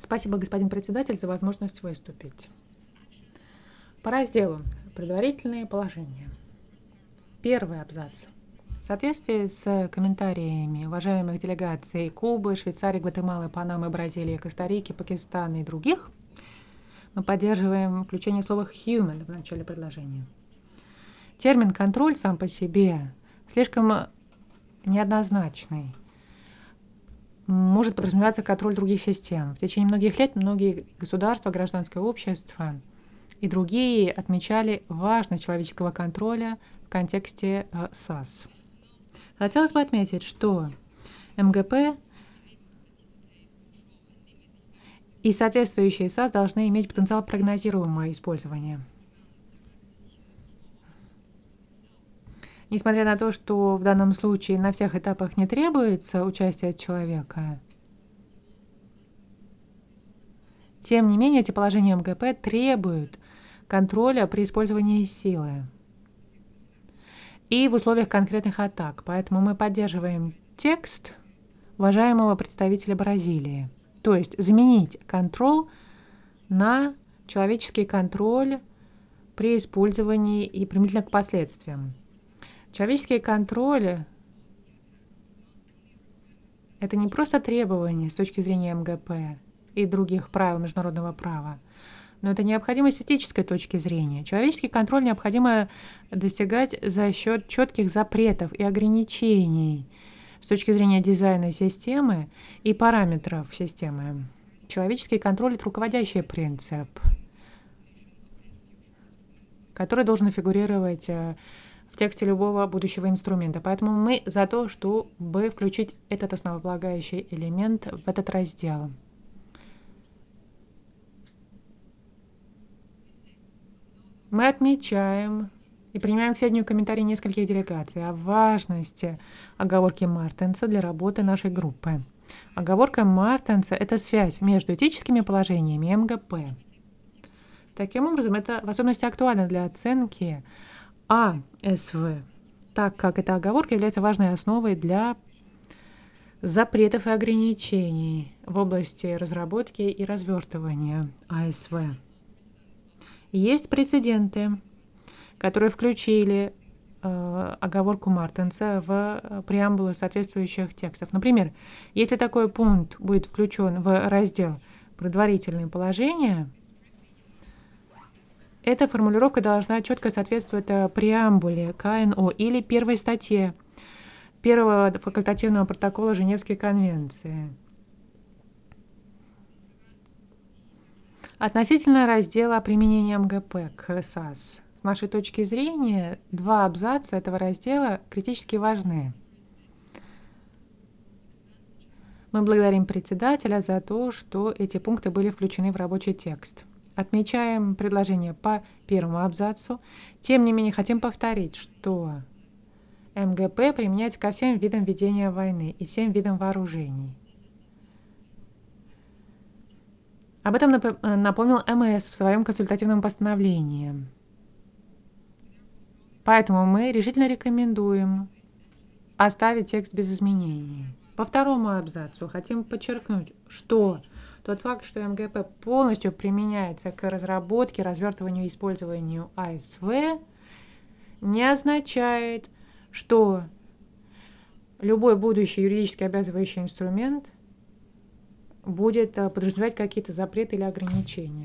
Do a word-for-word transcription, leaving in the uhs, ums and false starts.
Спасибо, господин председатель, за возможность выступить. По разделу «Предварительные положения». Первый абзац. В соответствии с комментариями уважаемых делегаций Кубы, Швейцарии, Гватемалы, Панамы, Бразилии, Коста-Рики, Пакистана и других, мы поддерживаем включение слова «human» в начале предложения. Термин «контроль» сам по себе слишком неоднозначный. Может подразумеваться контроль других систем. В течение многих лет многие государства, гражданское общество и другие отмечали важность человеческого контроля в контексте САС. Хотелось бы отметить, что МГП и соответствующие САС должны иметь потенциал прогнозируемого использования. Несмотря на то, что в данном случае на всех этапах не требуется участие человека, тем не менее эти положения МГП требуют контроля при использовании силы и в условиях конкретных атак. Поэтому мы поддерживаем текст уважаемого представителя Бразилии. То есть заменить контроль на человеческий контроль при использовании и применительно к последствиям. Человеческий контроль – это не просто требование с точки зрения МГП и других правил международного права, но это необходимость с этической точки зрения. Человеческий контроль необходимо достигать за счет четких запретов и ограничений с точки зрения дизайна системы и параметров системы. Человеческий контроль – это руководящий принцип, который должен фигурировать в тексте любого будущего инструмента. Поэтому мы за то, чтобы включить этот основополагающий элемент в этот раздел. Мы отмечаем и принимаем к сведению комментарии нескольких делегаций о важности оговорки Мартенса для работы нашей группы. Оговорка Мартенса – это связь между этическими положениями и МГП. Таким образом, это в особенности актуально для оценки АСВ, так как эта оговорка является важной основой для запретов и ограничений в области разработки и развертывания АСВ. Есть прецеденты, которые включили э, оговорку Мартенса в преамбулы соответствующих текстов. Например, если такой пункт будет включен в раздел «Предварительные положения», эта формулировка должна четко соответствовать преамбуле КНО или первой статье первого факультативного протокола Женевской конвенции. Относительно раздела применения МГП к САС, с нашей точки зрения, два абзаца этого раздела критически важны. Мы благодарим председателя за то, что эти пункты были включены в рабочий текст. Отмечаем предложение по первому абзацу. Тем не менее, хотим повторить, что МГП применяется ко всем видам ведения войны и всем видам вооружений. Об этом напомнил МС в своем консультативном постановлении. Поэтому мы решительно рекомендуем оставить текст без изменений. По второму абзацу хотим подчеркнуть, что тот факт, что МГП полностью применяется к разработке, развертыванию и использованию АСВ, не означает, что любой будущий юридически обязывающий инструмент будет подразумевать какие-то запреты или ограничения.